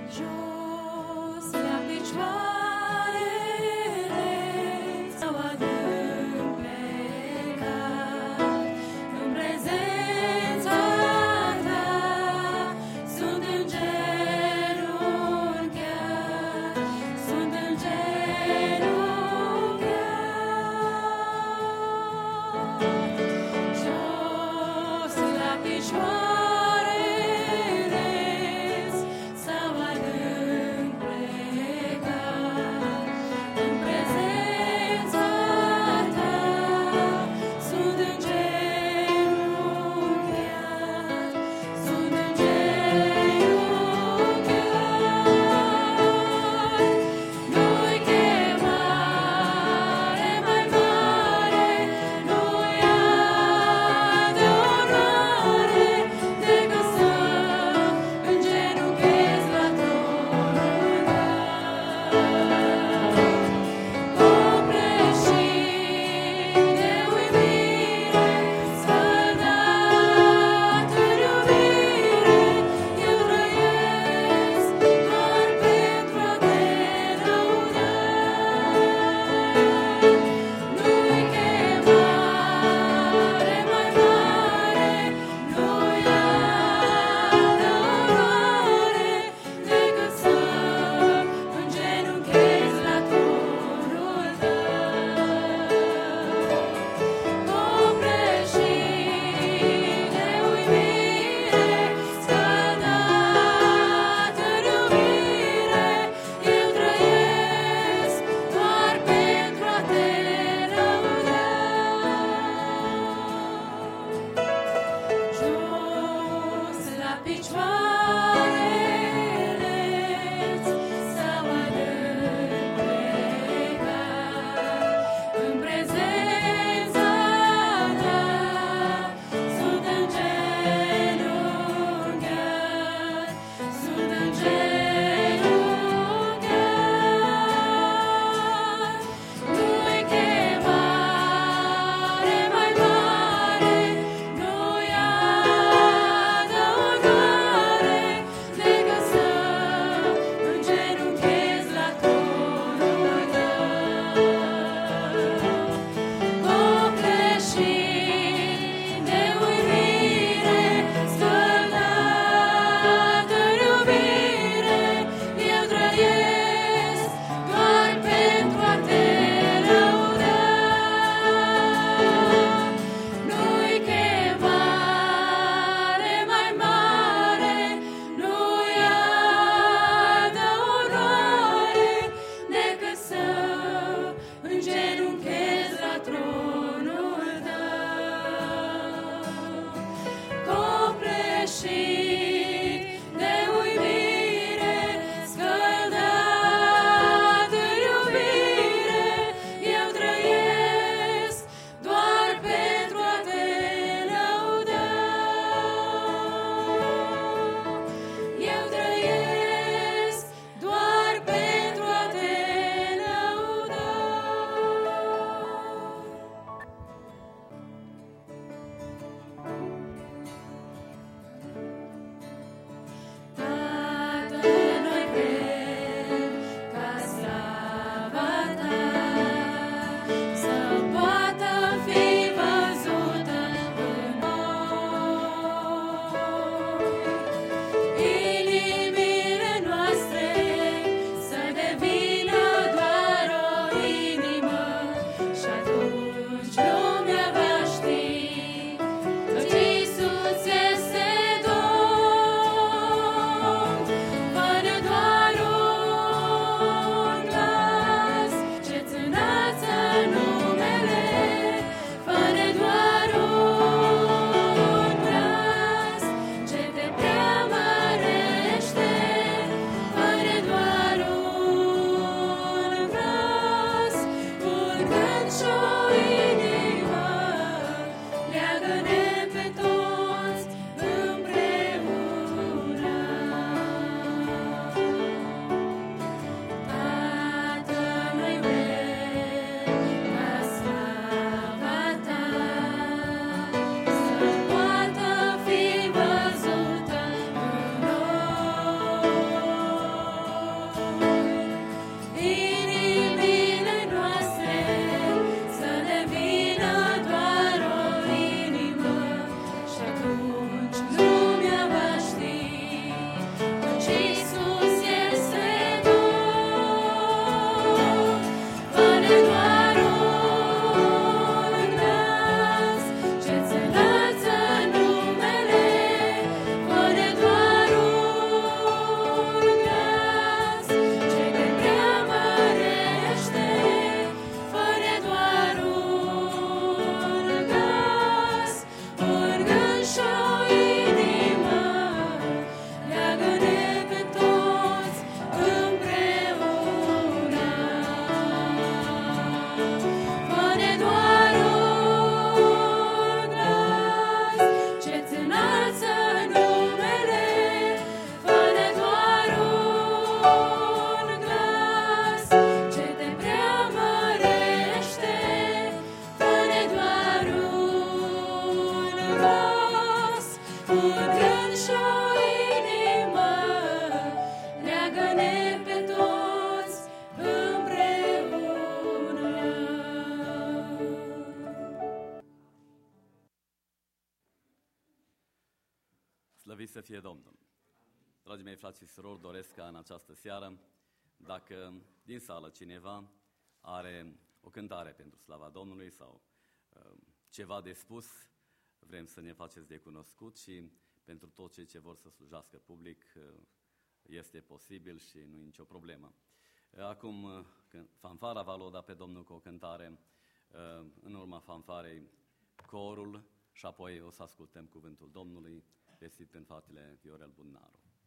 Jos la picioarele sau adânc plecat, în prezența ta sunt îngenunchiat, sunt îngenunchiat. Jos la picioarele sau adânc plecat, în prezența ta sunt îngenunchiat, sunt îngenunchiat. Nu-i chemare mai mare, nu-i adorare, decât să îngenunchez la tronul tău. Copleșit de uimire, scăldat în iubire, eu trăiesc doar pentru a te lăuda. Nu-i chemare mai mare, nu-i adorare, decât să îngenunchez la tronul tău. Copleșit de uimire, scăldat în iubire, eu trăiesc doar pentru a te lăuda. Jos la picioarele sau adânc plecat, în prezența ta sunt îngenunchiat, sunt îngenunchiat. Nu-i chemare mai mare, nu-i adorare, decât să îngenunchez la tronul tău. Copleșit de uimire, scăldat în iubire, eu trăiesc doar pentru a te lăuda. Nu-i chemare mai mare, nu-i adorare, decât să îngenunchez la tronul tău. Copleșit de uimire, scăldat în iubire, eu trăiesc doar pentru a te lăuda. Eu trăiesc doar pentru a te lăuda. Slăvit să fie Domnul! Dragii mei frați și surori, doresc ca în această seară, dacă din sală cineva are o cântare pentru slava Domnului sau ceva de spus, vrem să ne faceți de cunoscut și pentru toți cei ce vor să slujească public este posibil și nu e nicio problemă. Acum, fanfara va lăuda pe Domnul cu o cântare, în urma fanfarei corul și apoi o să ascultăm cuvântul Domnului, vestit prin fratele Viorel Bunnaru.